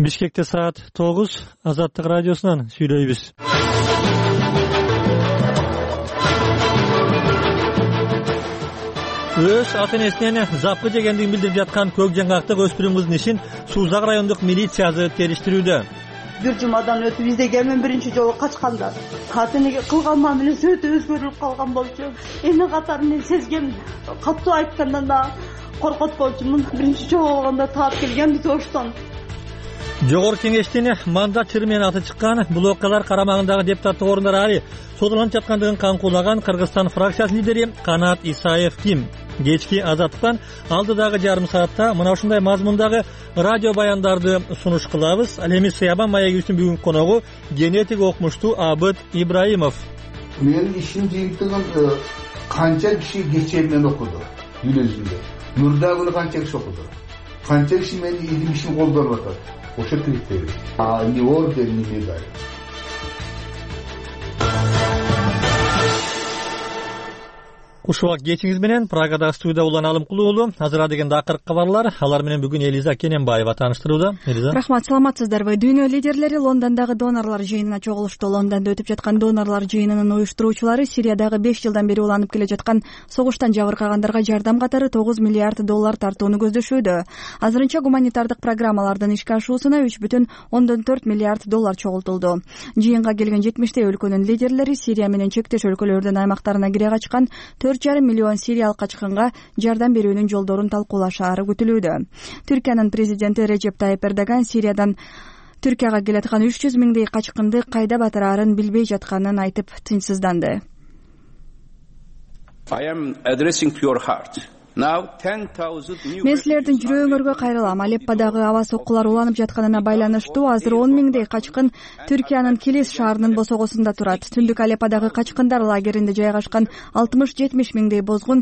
Бишкекте саат 9, Азаттык радиосунан сүйлөйбүз. Өз ата-энесинен запкы жегендигин билдирип жаткан көк жаңгактык өспүрүм кыздын ишин Сузак райондук милициясы териштирүүдө. Бир жумадан өтүп издеген мен биринчи жолу качканда ата-энеге кылган мамилеси өтө өзгөрүлүп калган болчу. Эми катары мен сезгем, катуу айткандан да коркот болчумун. Биринчи жолу болгондо таап келген биз оштон. Жогорку кеңештин мандат чыры менен аты чыккан бул окуялар карамагындагы депутаттык орундар али сотолонуп жаткандыгын каңкуулаган Кыргызстан фракциясынын лидери Канат Исаев ким? Кечки Азаттыктан алдыдагы жарым саатта мына ушундай мазмундагы радио баяндарды сунуш кылабыз. Ал эми Сыябан маегибиздин бүгүнкү коногу генетик окумуштуу Абыт Ибраимов. Менин ишим жыйынтыгын канча киши кечээ менен окуду үйлөзүндө. Нурдагы канча киши окуду. Канча киши менин илим ишин колдонуп атат. Ошо критерий. Не ордер, не медаль. Кушубак кечиңиз менен Прагадагы студияда Улан Алымкулуу уулу. Азыр дегенде акыркы кабарлар. Алар менен бүгүн Элиза Кененбаева тааныштырууда. Элиза. Рахмат, саламатсыздарбы? Дүйнө лидерлери Лондондогу донорлор жыйынына чогулушту. Лондондо өтүп жаткан донорлор жыйынынын уюштуруучулары Сириядагы 5 жылдан бери уланып келе жаткан согуштан жабыркагандарга жардам катары $9 миллиард тартууну көздөшүүдө. Азырынча гуманитардык программалардын ишке ашуусуна $3.4 миллиард чогултулду. Жыйынга келген 70 өлкөнүн лидерлери Сирия менен чектеш өлкөлөрдүн аймактарына кире качкан 4,5 миллион сириялык качкынга жардам берүүнүн жолдорун талкуулашаары күтүлүүдө. Түркиянын президенти Режеп Тайып Эрдоган Сириядан Түркияга келаткан 300 миңдей качкынды кайда батырарын билбей жатканын айтып тынчсызданды. Мен силердин жүрөгүңөргө кайрылам. Алепподагы аба соккулар уланып жатканына байланыштуу азыр 10 миңдей качкын Түркиянын Килис шаарынын босогосунда турат. Түндүк Алепподагы качкындар лагеринде жайгашкан 60-70 миңдей бозгун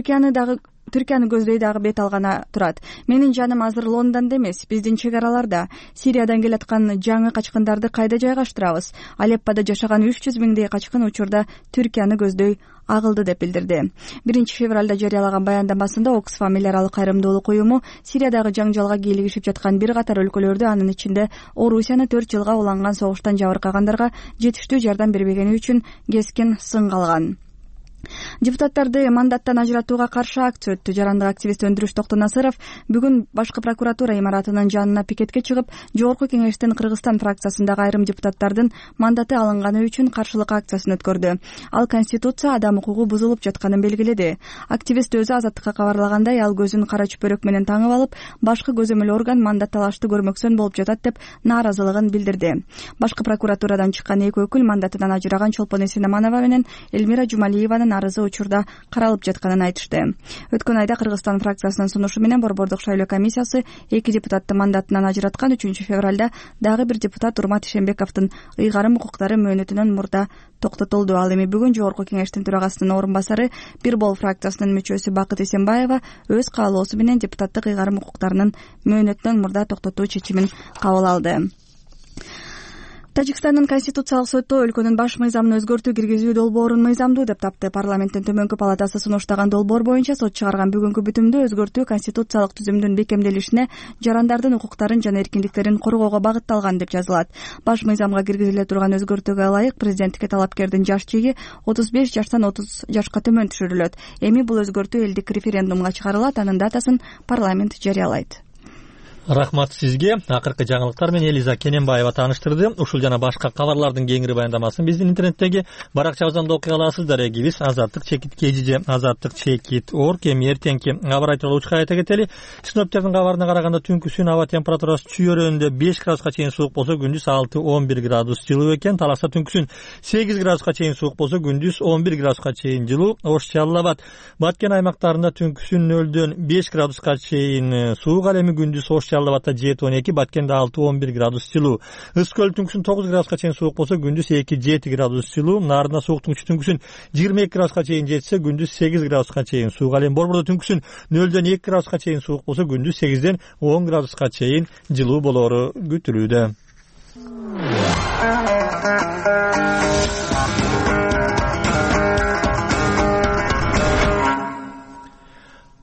Түркияны көздөй дагы бет алгана турат. Менин жаным азыр Лондондо эмес, биздин чек араларда. Сириядан келаткан жаңы качкындарды кайда жайгаштырабыз? Алеппода жашаган 300 миңдей качкын учурда Түркияны көздөй агылды деп билдирди. 1-февралда жарыялаган баяндамасында Оксфам эл аралык кайрымдуулук уюму Сириядагы жаңжалга кийлигишип жаткан бир катар өлкөлөрдү, анын ичинде Орусияны 4 жылга уланган согуштан жабыркагандарга жетиштүү жардам бербегени үчүн кескин сынга алган. Депутаттарды мандаттан ажыратууга каршы акция өттү. Жарандык активист Өндүрүш Токтонасыров бүгүн башкы прокуратура имаратынын жанына пикетке чыгып, Жогорку кеңештин Кыргызстан фракциясындагы айрым депутаттардын мандаты алынганы үчүн каршылык акциясын өткөрдү. Ал Конституция адам укугу бузулуп жатканын белгиледи. Активист өзү Азаттыкка кабарлагандай, ал көзүн кара чүпөрөк менен таңып алып, башкы көзөмөл орган мандат талашты көрмөксөн болуп жатат деп нааразылыгын билдирди. Башкы прокуратурадан чыккан эки өкүл мандатынан ажыраган Чолпон Эсенаманова менен Эльмира Жумалиеванын арызы учурда каралып жатканын айтышты. Өткөн айда Кыргызстан фракциясынын сунушу менен Борбордук шайлоо комиссиясы 2 депутатты мандатынан ажыраткан. 3-февралда дагы бир депутат Урмат Ишембековдун ыйгарым укуктары мөөнөтүнөн мурда токтотулду. Ал эми бүгүн Жогорку кеңештин төрагасынын орун басары Бир Бол фракциясынын мүчөсү Бакыт Эсенбаева өз каалоосу менен депутаттык ыйгарым укуктарынын мөөнөтүнөн мурда токтотуу чечимин кабыл алды. Тажикстандын Конституциялык соту өлкөнүн баш мыйзамын өзгөртүү киргизүү долбоорун мыйзамдуу деп тапты. Парламенттин төмөнкү палатасы сунуштаган долбоор боюнча сот чыгарган бүгүнкү бүтүмдө өзгөртүү конституциялык түзүмдүн бекемделишине, жарандардын укуктарын жана эркиндиктерин коргоого багытталган деп жазылат. Баш мыйзамга киргизиле турган өзгөртүүгө ылайык президенттикке талапкердин жаш чеги 35 жаштан 30 жашка төмөн түшүрүлөт. Эми бул өзгөртүү элдик референдумга чыгарылат, анын датасын парламент жарыялайт. Рахмат сизге. Акыркы жаңылыктар менен Элиза Кененбаева тааныштырды. Ушул жана башка кабарлардын кеңири баяндамасын биздин интернеттеги баракчабыздан да окуй аласыздар. Эгибиз Азаттык чекит kgj Азаттык чекит орг. Эми эртеңки аба айтылуучу кайта кетели. Синоптиктердин кабарына караганда түнкүсүн аба температурасы чүйөрөндө 5 градуска чейин суук болсо, күндүз 6-11 градус жылуу экен. Таласта түнкүсүн 8 градуска чейин суук болсо, күндүз 11 градуска чейин жылуу. Ош Жалал Абад, Баткен аймактарында түнкүсүн 0-дөн 5 градуска чейин суук. Ал эми күндүз Ош Жалал Абадта 7-12, Баткенде 6-11 градус жылуу. Ыс көл түнкүсүн 9 градуска чейин суук болсо, күндүз 2-7 градус жылуу. Нарында сууктун күчү түнкүсүн 22 градуска чейин жетсе, күндүз 8 градуска чейин суук. Ал эми Борбордо түнкүсүн 0-дөн 2 градуска чейин суук болсо, күндүз 8-ден 10 градуска чейин жылуу болору күтүлүүдө.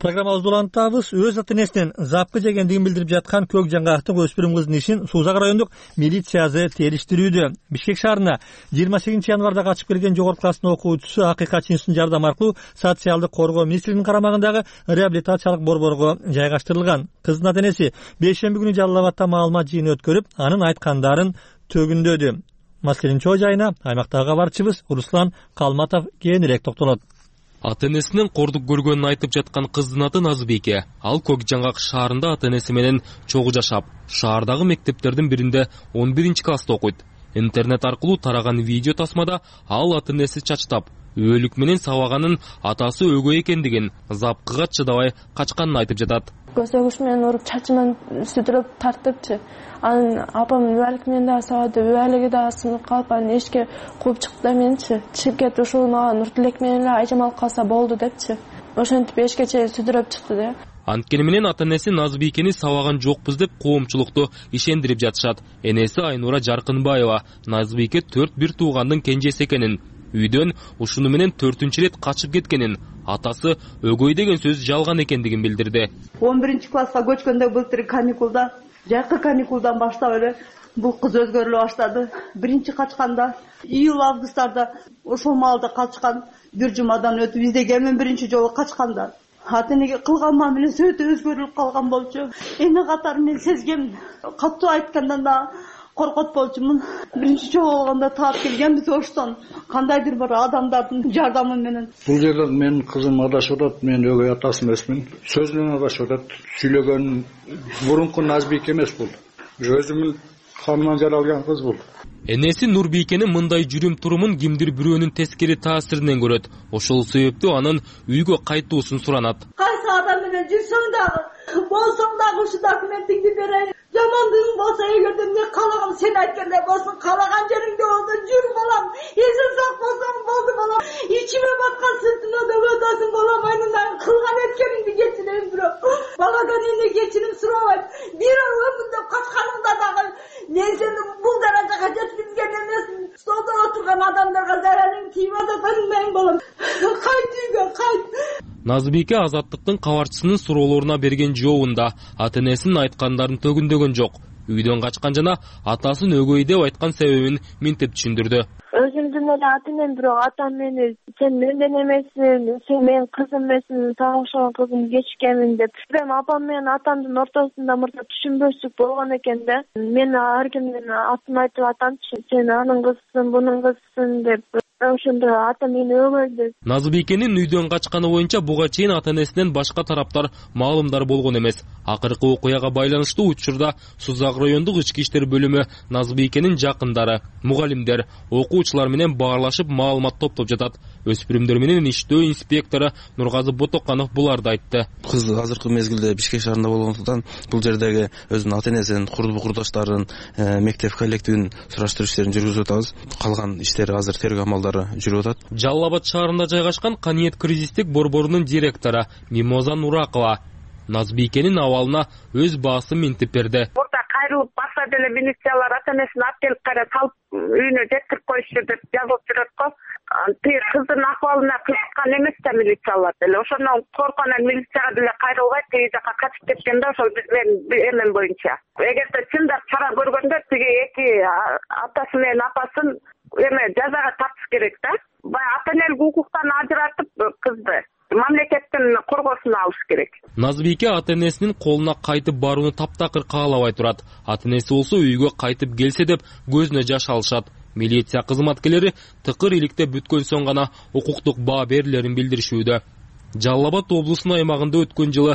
Программабызды улантабыз. Өз ата-энесинен запкы жегендигин билдирип жаткан көк жаңгактык өспүрүм кыздын ишин Сузак райондук милициясы териштирүүдө. Бишкек шаарына 28 январда качып келген жогорку класстын окуучусу Акыйкат Чинсун жардам аркылуу социалдык коргоо министрлигинин карамагындагы реабилитациялык борборго жайгаштырылган. Кыздын ата-энеси бейшемби күнү Жалал Абадта маалымат жыйыны өткөрүп, анын айткандарын төгүндөдү. Маселенин чоо жайына аймактагы кабарчыбыз Руслан Калматов кийинирээк токтолот. Ата-энесинен кордук көргөнүн айтып жаткан кыздын аты Назбике. Ал Көк Жаңгак шаарында ата-энеси менен чогуу жашап, шаардагы мектептердин биринде 11-класста окуйт. Интернет аркылуу тараган видео тасмада ал ата-энеси чачтап, өлүк менен сабаганын атасы өгөй экендигин, запкыга чыдабай качканын айтып жатат. Көсөгүш менен уруп чачыман сүдүрөп тартыпчы. Анын апам өлүк менен да сабады, өлүгү да сынып калып, анын эшикке кууп чыкты да менчи. Чыгып кетип ушул мага Нуртилек менен эле айжамал калса болду депчи. Ошентип эшикке чейин сүдүрөп чыкты да. Анткени менен ата-энеси Назбикени сабаган жокпуз деп коомчулукту ишендирип жатышат. Энеси Айнура Жаркынбаева Назбике 4-1 туугандын кенжеси экенин, үйдөн ушуну менен 4-рет качып кеткенин, атасы өгөй деген сөз жалган экендигин билдирди. 11-класска көчкөндө былтыр каникулда, жакы каникулдан баштап эле бул кыз өзгөрүлө баштады. Биринчи качканда июль-августтарда ошол маалда качкан, бир жумадан өтүп издеген мен биринчи жолу качканда. Ата-энеге кылган мамиле өтө өзгөрүлүп калган болчу. Эне катары мен сезгем, каттуу айткандан да коркот болчумун. Биринчи жолу болгондо таап келгенбиз оштон. Кандайдыр бир адамдардын жардамы менен. Бул жерде менин кызым адашып атат, мен өгөй атасы эмесмин. Сөз менен адашып атат. Сүйлөгөн мурунку Назбике эмес бул. Өзүмүн канынан жаралган кыз бул. Энеси Нурбикенин мындай жүрүм турумун кимдир бирөөнүн тескери таасиринен көрөт. Ошол себептүү анын үйгө кайтуусун суранат. Кайсы адам менен жүрсөң дагы, болсоң дагы ушу документиңди берейин. Жамандыгың болсо эгерде мен каалаган сен айткандай болсун, каалаган жериңде болсо жүр балам. Эсен сак болсоң болду балам. Ичиме баткан сүтүнө да өтөсүң балам. Айнынан кылган эткениңди кечирейин бирок. Баладан эне кечирим сурабайт. Бир өмүндө качканыңда дагы мен сени бул даражага жеткизген эмесмин. Столдо отурган адамдарга зарарың тийип атат анын балам. Кайт үйгө, кайт. Назбике Азаттыктын кабарчысынын суроолоруна берген жообунда ата-энесинин айткандарын төгүндөгөн жок. Үйдөн качкан жана атасын өгөй деп айткан себебин минтип түшүндүрдү. Өзүмдүн эле ата-энем, бирок атам мени сен менден эмессиң, сен менин кызым эмессиң, сага окшогон кызым кечиккенмин деп. Эми апам менен атамдын ортосунда мурда түшүнбөчүлүк болгон экен да. Мен ар кимдин атын айтып атамчы, сен анын кызысың, бунун кызысың деп. Ошондо ата мени өгөй деп. Назбикенин үйдөн качканы боюнча буга чейин ата-энесинен башка тараптар маалымдар болгон эмес. Акыркы окуяга байланыштуу учурда Сузак райондук ички иштер бөлүмү Назбикенин жакындары, мугалимдер, окуучулар менен баарлашып маалымат топтоп жатат. Өспүрүмдөр менен иштөө инспектору Нургазы Ботоканов буларды айтты. Кыз азыркы мезгилде Бишкек шаарында болгондуктан бул жердеги өзүнүн ата-энесинин, курдаштарын, мектеп коллективин сураштыруу иштерин жүргүзүп атабыз. Калган иштер азыр тергөө амалдары жүрүп атат. Жалал Абад шаарында жайгашкан Каниет кризистик борборунун директору Мимоза Нуракова Назбикенин абалына өз баасын минтип берди. Мурда кайрылып баса деле милициялар ата-энесин алып келип кайра салып үйүнө жеткирип коюшту деп жазылып жүрөт го. Тиги кыздын акыбалына кызыккан эмес да милициялар деле. Ошондон корконан милицияга деле кайрылбайт, тиги жака качып кеткен да ошол эмем боюнча. Эгерде чындап чара көргөндө тиги эки атасы менен апасын жазага тартыш керек да. Баягы ата-энелик укуктан ажыратып кызды мамлекеттин коргосуна алыш керек. Назбике ата-энесинин колуна кайтып барууну таптакыр каалабай турат. Ата-энеси болсо үйгө кайтып келсе деп көзүнө жаш алышат. Милиция кызматкерлери тыкыр иликте бүткөн соң гана укуктук баа берилерин билдиришүүдө. Жалал Абад облусунун аймагында өткөн жылы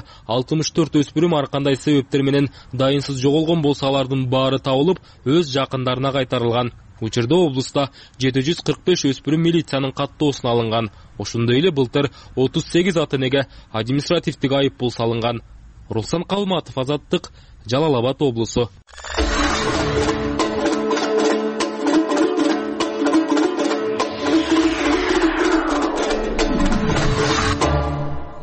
64 өспүрүм ар кандай себептер менен дайынсыз жоголгон болсо алардын баары табылып, өз жакындарына кайтарылган. Учурда облуста 745 өспүрүм милициянын каттоосуна алынган. Ошондой эле былтыр 38 ата-энеге административдик айыппул салынган. Руслан Калматов, Азаттык, Жалал Абад облусу.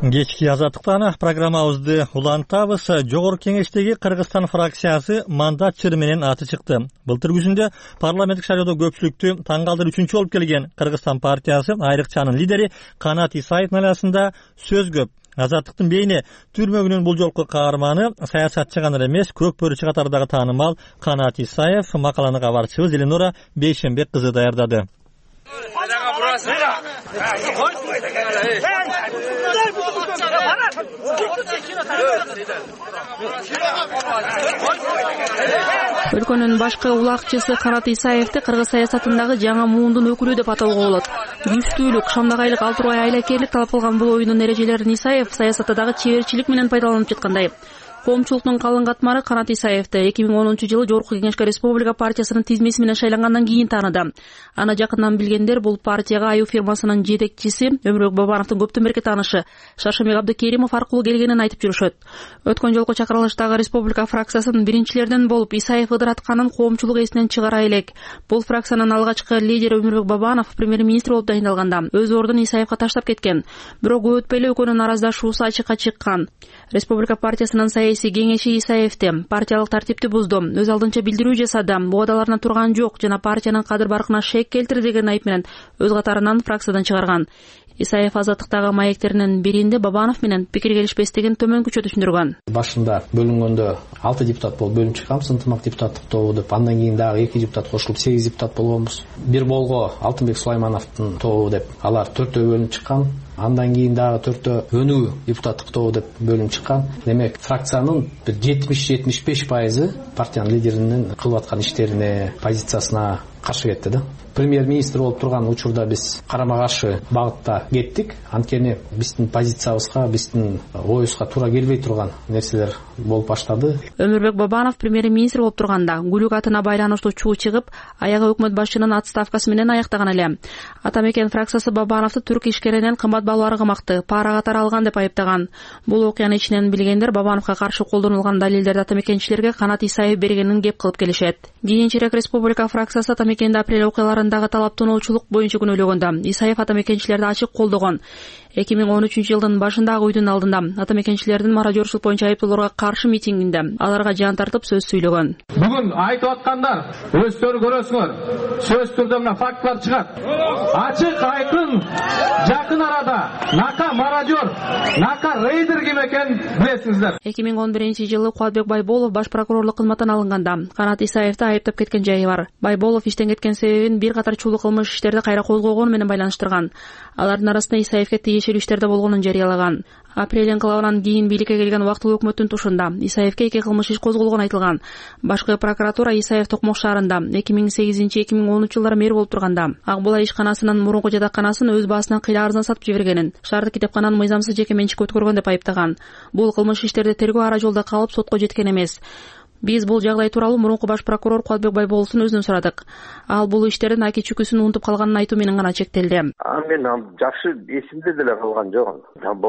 Кечки Азаттыктан программабызды улантабыз. Жогорку Кеңештеги Кыргызстан фракциясы мандат чыры менен аты чыкты. Былтыр күзүндө парламенттик шайлоодо көпчүлүктү таң калтырып 3-чү болуп келген Кыргызстан партиясы айрыкчанын лидери Канат Исаев айласында сөз көп. Азаттыктын бейне түрмөгүнүн бул жолку каарманы саясатчы гана эмес, көк бөрүчү катардагы таанымал Канат Исаев. Макаланы кабарчыбыз Эленора Бейшенбек кызы даярдады. Өлкөнүн башкы улакчысы Канат Исаевди кыргыз саясатындагы жаңы муундун өкүлү деп атоого болот. Күчтүүлүк, шамдагайлык, алтырбай айлакерлик талап кылган бул оюндун эрежелерин Исаев саясатта дагы чеберчилик менен пайдаланып жаткандай. Коомчулуктун калың катмары Канат Исаевди 2010-жылы Жогорку Кеңешке Республика партиясынын тизмеси менен шайлангандан кийин тааныды. Аны жакындан билгендер бул партияга аю фирмасынын жетекчиси Өмүрбек Бабановдун көптөн берки таанышы Шаршембек Абдыкеримов аркылуу келгенин айтып жүрүшөт. Өткөн жолку чакырылыштагы республика фракциясынын биринчилерден болуп Исаев ыдыратканын коомчулук эсинен чыгара элек. Бул фракциянын алгачкы лидери Өмүрбек Бабанов премьер-министр болуп дайындалганда өз ордун Исаевга таштап кеткен. Бирок көп өтпөй эле экөөнүн араздашуусу ачыкка чыккан. Республика партиясынын саясий кеңеши Исаевди партиялык тартипти бузду, өз алдынча билдирүү жасады, убадаларына турган жок жана партиянын кадыр-баркына шек келтирди деген айып менен өз катарынан фракциядан чыгарган. Исаев Азаттыктагы маектеринин биринде Бабанов менен пикир келишпестигин төмөнкүчө түшүндүргөн. Башында бөлүнгөндө 6 депутат болуп бөлүнүп чыкканбыз, ынтымак депутаттык тобу деп. Андан кийин дагы 2 депутат кошулуп 8 депутат болгонбуз. Бир болго Алтынбек Сулаймановдун тобу деп алар 4төө бөлүнүп чыккан. Андан кийин дагы 4төө өнүү депутаттык тобу деп бөлүнүп чыккан. Демек фракциянын 70-75% партиянын лидеринин кылып аткан иштерине, позициясына каршы кетти да. Премьер-министр болуп турган учурда биз карама каршы багытта кеттик. Анткени биздин позициябызга, биздин оюбузга туура келбей турган нерселер болуп баштады. Өмүрбек Бабанов премьер-министр болуп турганда гүлүк атына байланыштуу чуу чыгып, аягы өкмөт башчынын отставкасы менен аяктаган эле. Атамекен фракциясы Бабановду түрк ишкеринен кымбат баалуу кымакты, пара катары алган деп айыптаган. Бул окуяны ичинен билгендер Бабановго каршы колдонулган далилдерди атамекенчилерге Канат Исаев бергенин кеп кылып келишет. Кийинчерээк республика фракциясы атамекенде апрель окуяларындагы талаптонуучулук боюнча күнөөлөгөндө Исаев атамекенчилерди ачык колдогон. 2013-жылдын башындагы уйдун алдында атамекенчилердин мародёрчулук боюнча айыптоолорго каршы митингинде аларга жан тартып сөз сүйлөгөн. Бүгүн айтып аткандар өздөрү көрөсүңөр. Сөз түрдө мына фактлар чыгат. Ачык айкын жакын арада нака мародёр, нака рейдер ким экенин билесиңиздер. 2011-жылы Кубатбек Байболов баш прокурорлук кызматтан алынганда Канат Исаевди айыптап кеткен жайы бар. Байболов иштен кеткен себебин бир катар чулуу кылмыш иштерди кайра козгогону менен байланыштырган. Алардын арасында Исаевге тиешелүү иштерде болгонун жарыялаган. Апрель инкылабынан кийин бийликке келген убактылуу өкмөттүн тушунда Исаевге 2 кылмыш иш козголгону айтылган. Башкы прокуратура Исаев Токмок шаарында 2008-2010 жылдары мэр болуп турганда Акбулай ишканасынын мурунку жатаканасын өз баасынан кыйла арзан сатып жибергенин, шаардык китепкананын мыйзамсыз жеке менчикке өткөргөн деп айыптаган. Бул кылмыш иштерде тергөө ара жолдо калып сотко жеткен эмес. Биз бул жагдай тууралуу мурунку баш прокурор Кубатбек Байболовдун өзүнөн сурадык. Ал бул иштердин аки чүкүсүн унутуп калганын айтуу менен гана чектелди. Мен жакшы эсимде деле калган жок.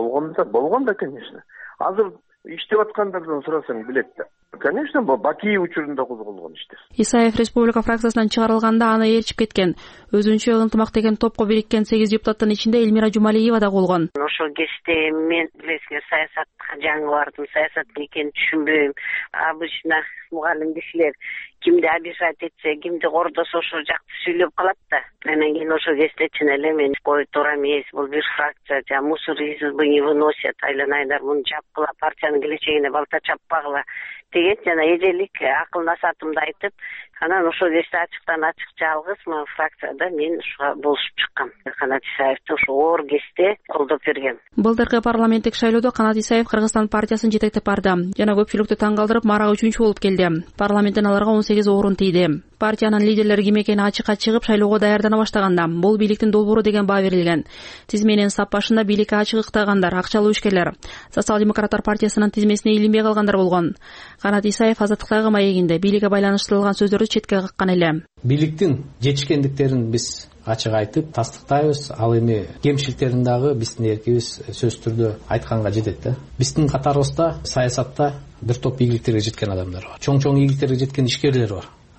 Болгон да, конечно. Азыр иштеп аткандардан сурасаң билет да. Конечно, Баки учурунда козголгон иштер. Исаев республика фракциясынан чыгарылганда аны ээрчип кеткен. Өзүнчө ынтымак деген топко бириккен 8 депутаттын ичинде Элмира Жумалиева да болгон. Ошол кезде мен билесиңер саясатка жаңы бардым, саясат экенин түшүнбөйм. Обычно мугалим кишилер кимди обижать этсе, кимди кордосо ошол жакты сүйлөп калат да. Анан кийин ошол кезде чын эле мен кой туура эмес, бул бир фракция, мусор избы не выносят, айланайдар муну жапкыла, партиянын келечегине балта чаппагыла деген жана эжелик акыл насаатымды айтып, анан ошол кезде ачыктан ачык жалгыз фракцияда мен ушуга болушуп чыккам. Канат Исаевди ошол оор кезде колдоп берген. Былтыркы парламенттик шайлоодо Канат Исаев Кыргызстан партиясын жетектеп барды жана көпчүлүктү таң калтырып марага 3-чү болуп келди. Парламенттен аларга 18 орун тийди. Партиянын лидерлери ким экени ачыкка чыгып шайлоого даярдана баштаганда бул бийликтин долбоору деген баа берилген. Тизменин сап башында бийликке ачык ыктагандар, акчалуу ишкерлер, социал-демократтар партиясынын тизмесине илинбей калгандар болгон. Канат Исаев Азаттыктагы маегинде бийликке байланыштырылган сөздөрдү четке каккан эле. Бийликтин жетишкендиктерин биз ачык айтып тастыктайбыз. Ал эми кемчиликтерин дагы биздин эркибиз сөз түрдө айтканга жетет да. Биздин катарыбызда саясатта бир топ ийгиликтерге жеткен адамдар бар. Чоң-чоң ийгиликтерге жеткен ишкерлер бар.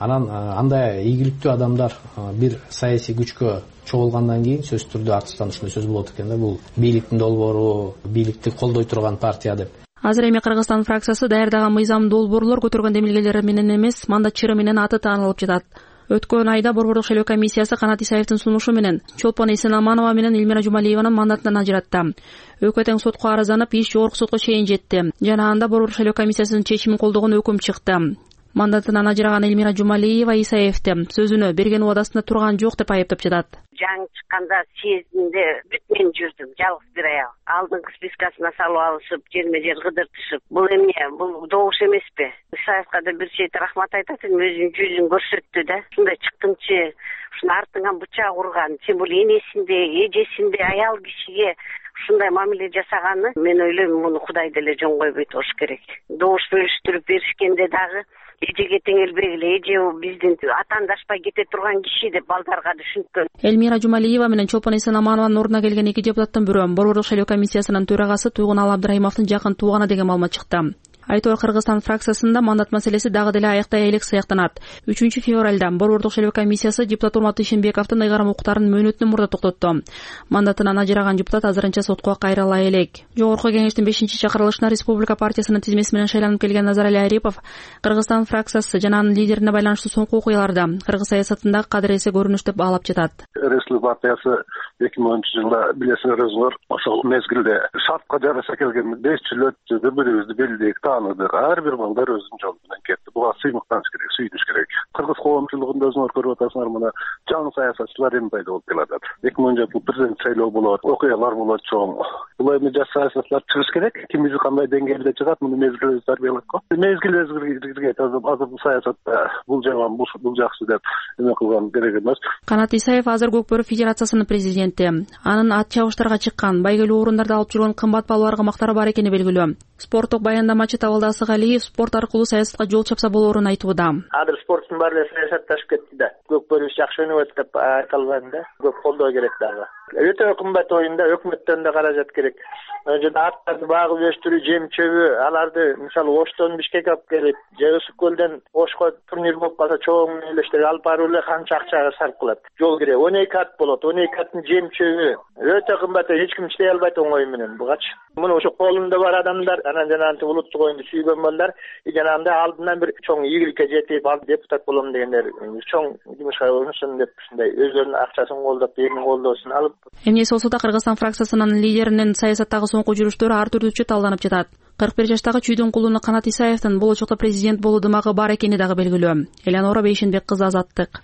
Анан андай ийгиликтүү адамдар бир саясий күчкө чогулгандан кийин сөзсүз түрдө артынан ушундай сөз болот экен да, бул бийликтин долбоору, бийликти колдой турган партия деп. Азыр эми Кыргызстан фракциясы даярдаган мыйзам долбоорлор көтөргөн демилгелери менен эмес, мандат чыры менен аты таанылып жатат. Өткөн айда Борбордук шайлоо комиссиясы Канат Исаевдин сунушу менен Чолпон Эсенаманова менен Элмира Жумалиеванын мандатынан ажыратты. Өкмөт тең сотко арызданып, иш жогорку сотко чейин жетти. Жана анда Борбордук шайлоо комиссиясынын чечимин колдогон өкүм чыкты. Мандатынан ажыраган Элмира Жумалиева Исаевди сөзүнө берген убадасында турган жок деп айыптап жатат. Жаңы чыкканда съездинде бүт мен жүрдүм, жалгыз бир аял. Алдыңкы спискасына салып алышып, жерме-жер кыдыртышып. Бул эмне? Бул добуш эмеспи? Исаевга да бир чейит рахмат айтат, өзүнүн жүзүн көрсөттү да. Ушундай чыктыңчы, ушуну артыңан бычак урган, тем более энесинде, эжесинде аял кишиге ушундай мамиле жасаганы, мен ойлойм, муну Кудай деле жон койбойт болуш керек. Добуш бөлүштүрүп беришкенде дагы эжеге теңелбегиле, эже биздин атаандашпай кете турган киши деп балдарга түшүнткөн. Элмира Жумалиева менен Чолпон Эсенаманованын ордуна келген эки депутаттын бирөө Борбордук шайлоо комиссиясынын төрагасы Туйгуналы Абдрайымовдун жакын тууганы деген маалымат чыкты. Айтор Кыргызстан фракциясында мандат маселеси дагы деле аяктай элек сыяктанат. 3-февралда Борбордук шайлоо комиссиясы депутат Урмат Ишенбековдун ыйгарым укуктарын мөөнөтүнөн мурда токтотту. Мандатынан ажыраган депутат азырынча сотко кайрыла элек. Жогорку кеңештин 5-чакырылышына Республика партиясынын тизмеси менен шайланып келген Назарали Арипов Кыргызстан фракциясы жана анын лидерине байланыштуу соңку окуяларда кыргыз саясатындагы кадыресе көрүнүш деп баалап жатат. Республика партиясы 2010-жылы билесиңер, ошол мезгилде шартка жараша келген 5 жыл өттү, бири-бирибизди белгилейик, тааныдык. Ар бир балдар өзүнүн жолу менен кетти. Буга сыймыктаныш керек, сүйүнүш керек. Кыргыз коомчулугунда өзүңөр көрүп атасыңар, мына жаңы саясатчылар эми пайда болуп келатат. 2010 президент шайлоо болот, окуялар болот чоң. Бул эми жаш саясатчылар чыгыш керек. Ким биз кандай деңгээлде чыгат, муну мезгил өзү тарбиялайт го. Мезгил өзгөргөн азыр бул саясатта бул жаман, бул жакшы деп эме кылган керек эмес. Канат Исаев азыр Көкбөрү Федерациясынын президенти. Анын ат чабыштарга чыккан, байгелүү орундарда алып жүргөн кымбат баллар камактары бар экени белгилүү. Спорттук баяндамачы Табылды Асыгалиев спорт аркылуу саясатка жол чапса болоорун айтууда. Азыр спорттун баары саясатташып кетти да. Көкбөрү жакшы өнөт деп айткалган да. Көп колдоо керек дагы. Өтө кымбат оюнда өкмөттөн да каражат керек. Жана аттарды багып өстүрүү, жем чөбү, аларды мисалы Оштон Бишкекке алып келип, же Ысык көлдөн Ошко турнир болуп калса чоң элештер алып баруу эле канча акчага сарп кылат. Жол керек. 12 ат болот. 12 аттын жем чөбү өтө кымбат, эч ким иштей албайт оңой менен бугачы. Муну ошо колунда бар адамдар, анан жанагынтип улуттук оюнду сүйгөн балдар, жанагындай алдынан бир чоң ийгиликке жетип, ал депутат болом дегендер чоң жумушка орунушун деп ушундай өздөрүнүн акчасын колдоп, элдин колдоосун алып. Эмнеси болсо да Кыргызстан фракциясынын лидеринин саясаттагы соңку жүрүштөрү ар түрдүүчө талданып жатат. 41 жаштагы чүйдүн кулуну Канат Исаевдин болочокто президент болуу дымагы бар экени дагы белгилүү. Элеонора Бейшенбек кызы, Азаттык.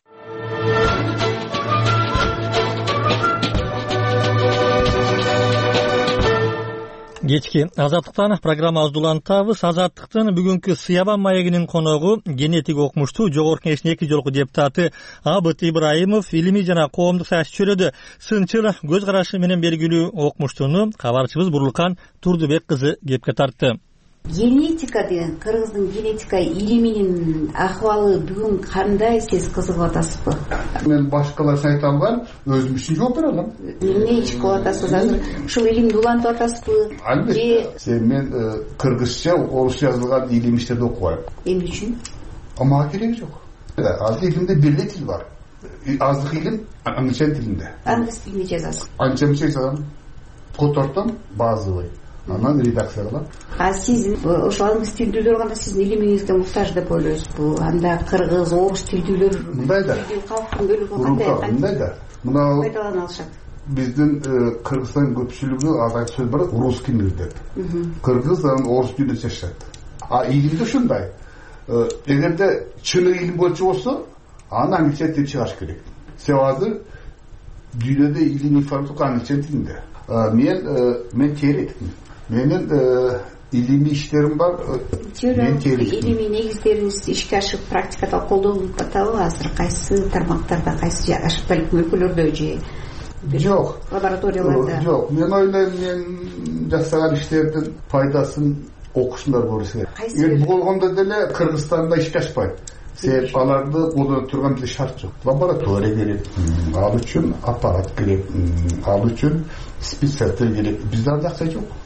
Кечки Азаттыктан программабызды улантабыз. Азаттыктын бүгүнкү Сыябан маегинин коногу генетик окумуштуу жогорку кеңештин 2 жолку депутаты Абыт Ибраимов, илимий жана коомдук саясат чөйрөдө сынчыл көз карашы менен белгилүү окумуштууну кабарчыбыз Бурлукан Турдубек кызы кепке тартты. Генетика деген, кыргыздын генетика илиминин акыбалы бүгүн кандай, сиз кызыгып атасызбы? Мен башкаларча айта албайм, өзүм үчүн жооп бере алам. Эмне иш кылып атасыз азыр? Ушул илимди улантып атасызбы? Албетте. Мен кыргызча, орусча жазылган илим иштерди окубайм. Эмне үчүн? Мага кереги жок. Азыр илимде бир эле тил бар. Аздык илим англича тилинде. Англис тилинде жазасыз. Анча жазам. Котортом базовый. Анан редакция кылам. Сиз ошол англис тилдүүлөр кандай сиздин илимиңизге муктаж деп ойлойсузбу? Анда кыргыз, орус тилдүүлөр мындай да. Калктын бөлүгү кандай? Мындай да. Мына пайдалана алышат. Биздин Кыргызстан көпчүлүгү азайып сөз бар, русский мир деп. Кыргыз анан орус тилинде чачат. Илимде ушундай. Эгерде чын илим болчу болсо, аны англича тил чыгаш керек. Себеби азыр дүйнөдө илим информатика англича тилинде. Мен теоретикмин. Менин илимий иштерим бар. Мен теоретикмин. Илимий негиздериңиз ишке ашып практикада колдонулуп атабы? Азыр кайсы тармактарда, кайсы ашыкталып өлкөлөрдө же? Жок. Лабораторияларда. Жок. Мен ойлойм, мен жасаган иштердин пайдасын окушундар болушу керек. Болгондо деле Кыргызстанда ишке ашпайт. Себеп аларды колдонуп турган бир шарт жок. Лаборатория керек, ал үчүн аппарат керек, ал үчүн специалисттер керек. Бизде акча жок.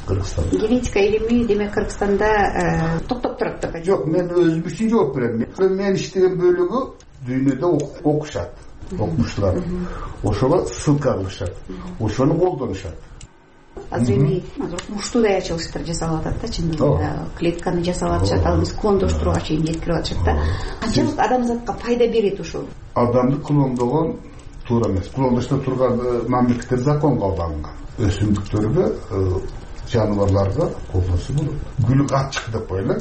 Кыргызстанда. Генетика илими демек Кыргызстанда токтоп турат деп. Жок, мен өзүм үчүн жооп берем. Мен иштеген бөлүгү дүйнөдө окушат, окумуштуулар. Ошого ссылка кылышат. Ошону колдонушат. Азыр эми окумуштуудай ачылыштар жасалып атат да, чындыгында клетканы жасап атышат, ал биз клондоштурууга чейин жеткирип атышат да. Канчалык адамзатка пайда берет ушул? Адамды клондогон туура эмес. Клондошто турган мамлекеттер законго алынган. Өсүмдүктөргө, жаныбарларга колдонсо болот. Гүлүк ачык деп коелу.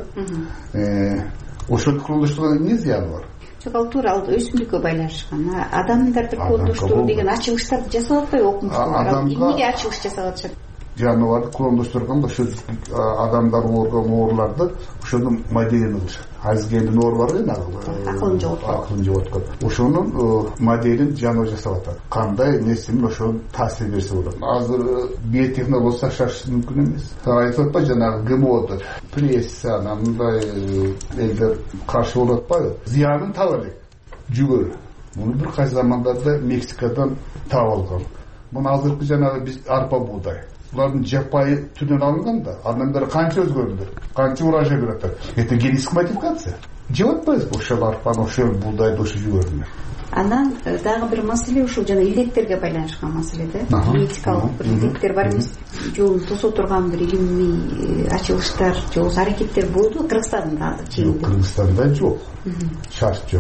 Ошону клондоштурган эмне зыяны бар? Жок, ал туура ал өсүмдүккө байланышкан. Адамдарды клондоштуруу деген ачылыштарды жасап атпайбы окумуштуулар? Эмнеге ачылыш жасап атышат? Жаныбарды клондоштурган ошо адамдар оорган ооруларды ошону моделин кылышат. Азгендин оору бар эми, акылын жоготкон. Ошонун моделин жаныбар жасап атат. Кандай нерсени ошону таасир берсе болот. Азыр биотехнология шашыш мүмкүн эмес. Айтып атпайбы жанагы ГМО, пресса, мындай элдер каршы болуп атпайбы? Зыянын таба элек. Жүгөр. Муну бир кайсы замандарда Мексикадан таап алган. Муну азыркы жанагы биз арпа буудай. Булардын жапайы түрүнөн алынган да, андан бери канча өзгөрдү, канча урожай берип атат. Это генетическая модификация. Жеп атпайбызбы ошол арпаны, ошол буудайды ошо жүгөрдү. Анан дагы бир маселе ушул жана илдеттерге байланышкан маселе да. Генетикалык бир илдеттер бар эмес. Жолун тосо турган бир илимий ачылыштар, же болбосо аракеттер болду Кыргызстанда чейин. Кыргызстанда жок. Шарт жок.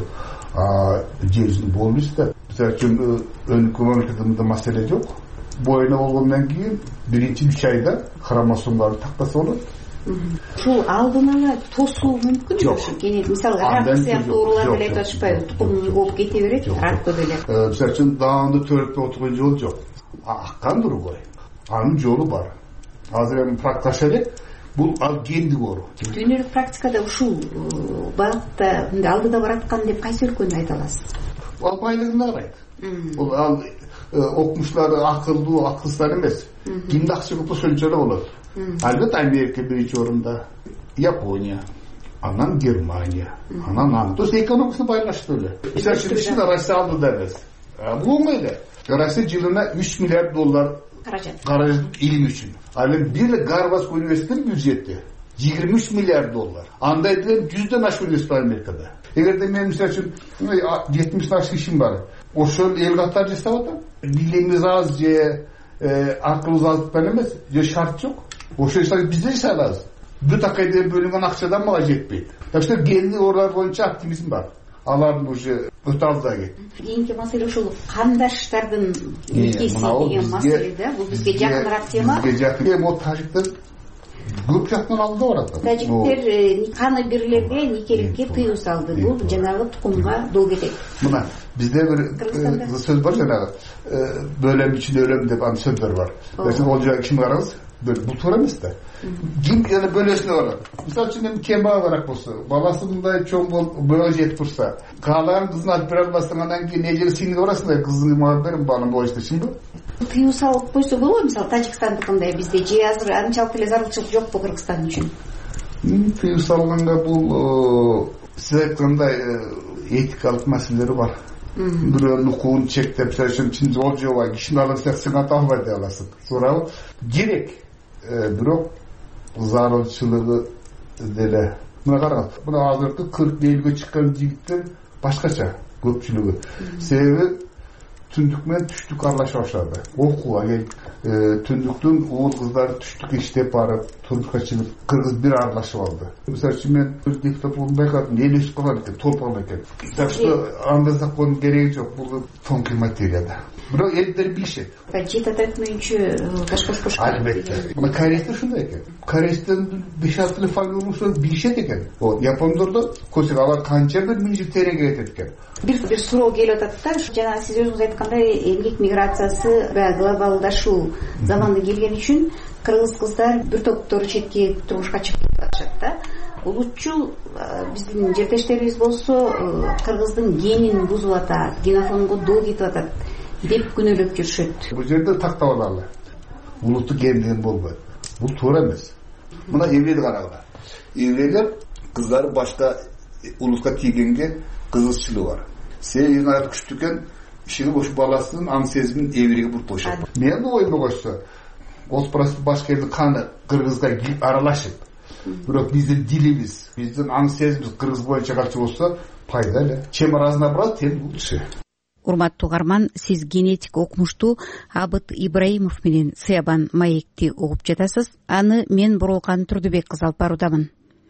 Жер жүзүндө болмуш да. Мисалы үчүн өнүккөн мамлекеттерде маселе жок. Бойына болгондон кийин биринчи 3 айда хромосомдарды тактаса болот. Ушул алдын ала тосуу мүмкүн эмес. Кенет мисалы рак сыяктуу оорулар деле айтып атышпайбы? Тукум болуп кете берет, ракка деле. Мисалы үчүн даанды төрөтүп отурган жол жок. Аккан другой. Анын жолу бар. Азыр эми практикаша элек, бул ал гендик оору. Дүйнөлүк практикада ушул багытта алдыда бараткан деп кайсы өлкөнү айта аласыз? Ал байлыгына карайт. Бул ал окумуштуулар акылдуу, акылсыздар эмес. Кимде акча көп ошончо эле болот. Албетте Америка биринчи орунда, Япония, анан Германия, анан Ан. То есть экономикасына байланыштуу эле. Мисалы үчүн Россия алдыда эмес. Бул оңой эле. Россия жылына 3 миллиард доллар каражат илим үчүн. Ал эми бир Гарвардский университеттин бюджети 23 миллиард доллар. Андай деле 100дөн ашык университет Америкада. Эгерде мен мисалы үчүн 70 ашык ишим бар, ошол эл катары жасап атам. Билимиз аз же акылыбыз аз деп эмес, же шарт жок. Ошо бизде жасай алабыз. Бүт акайда бөлүнгөн акчадан мага жетпейт. Так что гендик оорулар боюнча оптимизм бар. Алардын уже өтө алда кетти. Кийинки маселе ушул кандаштардын никеси деген маселе да. Бул бизге жакыныраак тема. Бизге жакын. Эми тажиктер көп жактан алдыда барат. Тажиктер каны бирлерге никеликке тыюу салды. Бул жанагы тукумга дол кетет. Мына бизде бир сөз бар жанагы бөлөм үчүн өлөм деп аны сөздөр бар. Ол жагы ким карабыз? Бул туура эмес да. Ким жана бөлөсүнө барат. Мисалы үчүн кем багыраак болсо, баласы мындай чоң болуп бөлө жетип турса, каалаган кызын алып бере албасаң, андан кийин эжеге сиңип барасың да, кызыңды мага бер, балам боюшта, чынбы? Тыюу салып койсо болобу? Мисалы Тажикстандыкындай бизде же азыр анчалык эле зарылчылык жокпу Кыргызстан үчүн? Тыюу салганга бул сиз айткандай этикалык маселелери бар. Бирөөнүн укугун чектеп, чын жол жобой, кишини алып сен ата албай дей аласың. Туурабы? Керек. Бирок зарылчылыгы деле. Мына караңыз, мына азыркы 40-50ге чыккан жигиттер башкача көпчүлүгү. Себеби түндүк менен түштүк аралаша баштады. Окууга келип, түндүктүн уул кыздары түштүккө иштеп барып, түндүккө чыгып, кыргыз бир аралашып алды. Мисалы үчүн мен депутат болуп байкадым, эл өсүп калган экен, толпон экен. Так что анда закондун кереги жок, бул тонкий материяда. Бирок элдер билишет. Жети өтмөйүнчө башка албетте. Мына Корейде ушундай экен. Корейстен 5-6 тил фамилиясын билишет экен. Вот Япондордо көсөк алар канча бир миң жыл терең кетет экен. Бир суроо келип атат да, жана сиз өзүңүз айткандай эмгек миграциясы va глобалдашуу заманы келген үчүн кыргыз кыздар бир топтору четке турмушка чыгып жатышат да. Улутчул биздин жертештерибиз болсо кыргыздын генин бузуп атат, генофонго доо кетип атат деп күнөөлөп жүрүшөт. Бул жерде тактап алалы. Улутту генден болбойт. Бул туура эмес. Мына еврейди карагыла. Еврейлер кыздары башка улутка тийгенге кызыкчылыгы бар. Себеби эң күчтүү экен, ишиги бош баласынын аң сезимин еврейге буруп коюшат. Мен оюмда койсо, Оспорасы башкердин каны кыргызга аралашып, бирок биздин дилибиз, биздин аң сезимибиз кыргыз боюнча калчу болсо пайда эле. Чем разнообразие, тем лучше. Урматтуу угарман, сиз генетик окумуштуу Абыт Ибраимов менен Сыябан маекти угуп жатасыз. Аны мен Бурулкан Турдубек кызы алып баруудамын.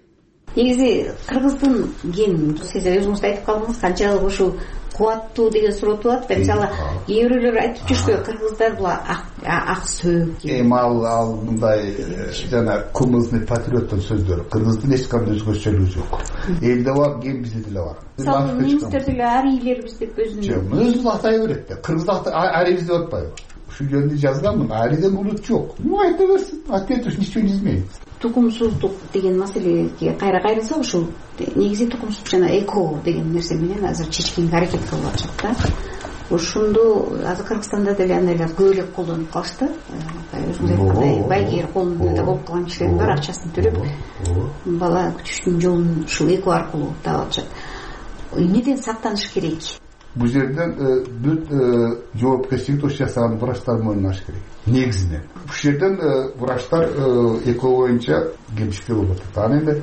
Негизи кыргыздын ген, сиз өзүңүз айтып калдыңыз, канчалык ушул кубаттуу деген суроо туулат. Мисалы, кээ бирөөлөр айтып жүрүшпөйбү, кыргыздар бул ак сөөк. Ал мындай жана кумызный патриоттун сөздөрү. Кыргыздын эч кандай өзгөчөлүгү жок. Элде бар, ген бизде деле бар. Мисалы, немистер деле арийлербиз деп өзүн атай берет да. Кыргызда арийбиз деп атпайбы? Ушул жөнүндө жазганмын. Арийден улут жок. Айта берсин, ответ ничего не изменит. Тукумсуздук деген маселеге кайра кайрылсак, ушул негизи тукумсуздук жана эко деген нерсе менен азыр чечкенге аракет кылып атышат да. Ошондо азыр Кыргызстанда деле андайлар көп эле колдонуп калышты. Өзүңүз айткандай байгер колунда болуп калган кишилер бар, акчасын төлөп бала күтүштүн жолун ушул эко аркылуу таап атышат. Эмнеден сактаныш керек? Бул жерден бүт жоопкерчиликти ошо жасаган врачтар мойнуна алыш керек. Негизинен. Бул жерден врачтар эко боюнча кемшиктер болуп атат. Аны эми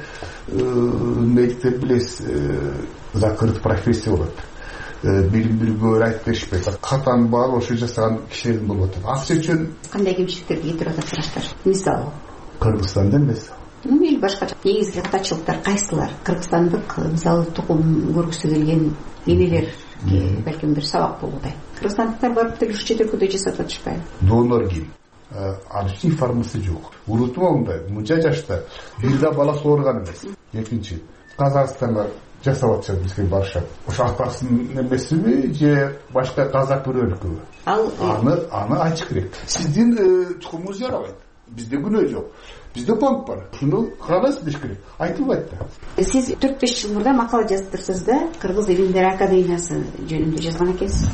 медиктер билесиз, закрыт профессия болот. Билим бирөөлөр айтып беришпейт. Катан бар ошо жасаган кишилердин болуп атат. Акча үчүн кандай кемшиликтерди кетирип атат врачтар? Мисалы, Кыргызстанда эмес. Или башкача негизги катачылыктар кайсылар? Кыргызстандык мисалы тукум көргүсү келген эмелер балким бир сабак болуудай. Кыргызстандыктар барып деле ушу чет өлкөдө жасап атышпайбы? Донор ген. Ал үчүн информация жок. Урутма мындай, мынча жашта бирде баласы ооруган эмес. Экинчи, Казакстанга жасап атышат, бизге барышат. Ошо атасынын эмесиби же башка казак бир өлкөбү? Аны айтыш керек. Сиздин тукумуңуз жарабайт. Бизде күнөө жок. Бизде банк бар. Шуну карабайсыз деш керек. Айтылбайт да. Сиз 4-5 жыл мурда макала жаздырсыз да, Кыргыз Илимдер Академиясы жөнүндө жазган экенсиз.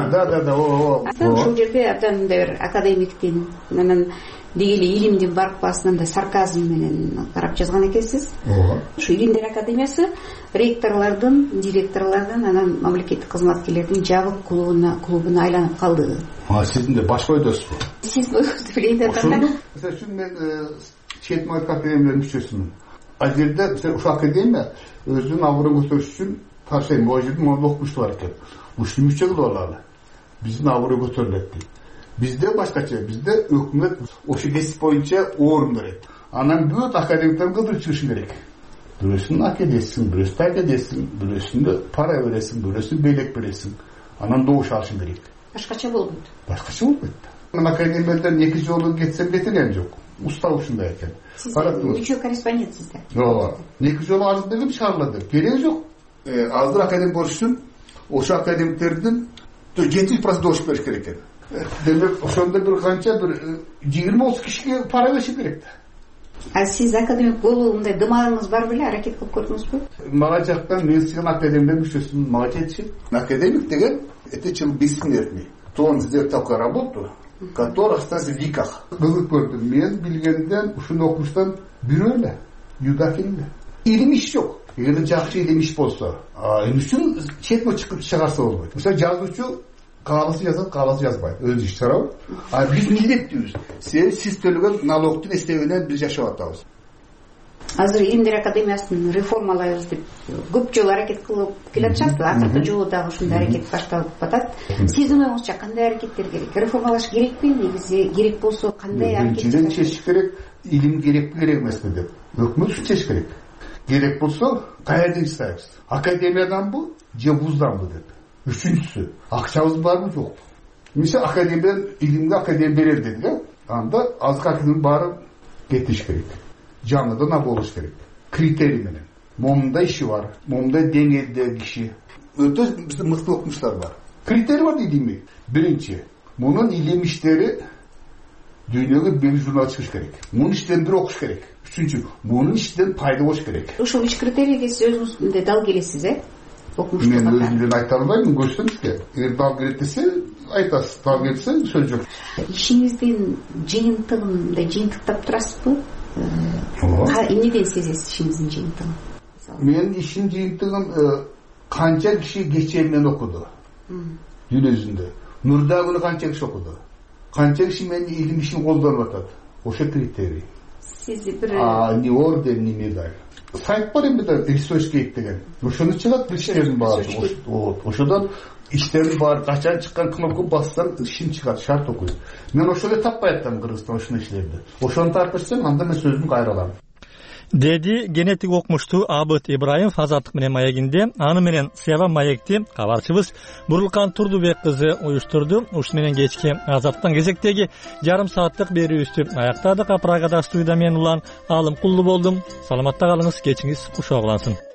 Да. Ошол жерде абдан бир академиктин, анан дегеле илимдин баркпасынан да сарказм менен карап жазган экенсиз. Ушу Илимдер Академиясы ректорлордун, директорлордун, анан мамлекеттик кызматкерлердин жабык клубуна айланып калды. Сиздин де баш койдосузбу? Сиз өзүңүз билейин анда. Мисалы үчүн мен чет мамлекеттик академиялардын мүчөсүмүн. Ал жерде ушул академия өзүнүн абыройун көтөрүш үчүн каршы могу жерде моңдук окумуштуу бар экен. Ушуну мүчө кылып алалы. Биздин абырой көтөрүлөт дейт. Бизде башкача, бизде өкмөт ошо кесип боюнча орун берет. Анан бүт академиктер кыдырып чыгышы керек. Бирөөсүн академисин, бирөөсүн академисин, бирөөсүндө пара бересиң, бирөөсүн белек бересиң. Анан добуш алышың керек. Башкача болбойт. Башкача болбойт. Мен академиядан 2 жолу кетсем кетирген жок. Устав ушундай экен. Караттыңыз. Үчөө корреспондентсизде. Ооба. 2 жолу арыз бергем, чыгарылды. Кереги жок. Азыр академик болуш үчүн ошо академиктердин 70% добуш бериш керек экен. Демек, ошондо бир канча бир 20-30 кишиге пара бериш керек. Сиз академик болуу мындай дымагыңыз бар беле, аракет кылып көрдүңүзбү? Мага жактан мен сиздин академияда мүчөсүмүн, мага жетишет. Академик деген это человек бессмертный. То он сделает такую работу, которая остается в веках. Кызык көрдүм. Мен билгенден ушуну окумуштан бирөө эле, Юдак эле. Илим иш жок. Эгер жакшы илим иш болсо, эмне үчүн четме чыгып чыгарса болбойт? Мисалы, жазуучу кааласа жазат, кааласа жазбайт. Өзү иш чыгарабы? Биз милдеттүүбүз. Сиз төлөгөн налогтун эсебинен биз жашап атабыз. Азыр Илимдер Академиясын реформалайбыз деп көп жолу аракет кылып келатышат. Акыркы жолу дагы ушундай аракет башталып атат. Сиздин оюңузча кандай аракеттер керек? Реформалаш керекпи? Негизи керек болсо кандай аракет? Биринчиден чечиш керек, илим керекпи, керек эмеспи деп. Өкмөт үчүн чечиш керек. Керек болсо каерден жасайбыз? Академияданбы же вузданбы деп. Үчүнчүсү, акчабыз барбы жокпу? Мисалы, академиядан илимге академия берер дедик, анда азыркы академиянын баары кетиш керек. Жаңыдан болуш керек. Критерий менен. Момундай иши бар, момундай деңгээлдеги киши. Өтө бизде мыкты окумуштар бар. Критерий бар дейм. Биринчи, мунун илим иштери дүйнөгө белгилүү журнал чыгыш керек. Мунун иштендир окуш керек. Үчүнчү, мунун иштен пайда болуш керек. Ушул иш критерийге сиз өзүңүз дал келесиз, окумуштуу. Мен өзүмдөн айта албайм, көрсөм сизге. Эгер дал келет десе, айтасыз, дал келсе сөз жок. Ишиңиздин жыйынтыгын жыйынтыктап турасызбы? Эмнеден сезесиз ишиңиздин жыйынтыгын? Мен ишин жыйынтыгын канча киши кечээ менен окуду. Дүнү жүзүндө. Нурдагүнү канча киши окуду. канча киши менин илим ишин колдонуп атат. Ошо критерий. Сиз бир не орден, не медаль. Сайт бар эми да Ресурскейт деген. Ошону чыгат иштердин баары. Ошодон иштердин баары качан чыккан кнопка бассаң ишин чыгат, шарт окуйт. Мен ошондой таппай аттым Кыргызстан ошону ишлерди. Ошону тартышсаң, анда мен сөзүмдү кайра алам. Деди генетик окумуштуу Абыт Ибраимов Азаттык менен маегинде. Аны менен Сева маекти кабарчыбыз Бурулкан Турдубек кызы уюштурду. Ушу менен кечки Азаттыктан кезектеги жарым сааттык берүүбүздү аяктадык. Прагада студияда мен Улан Алым Кулду болдум. Саламатта калыңыз, кечиңиз куш оглансын.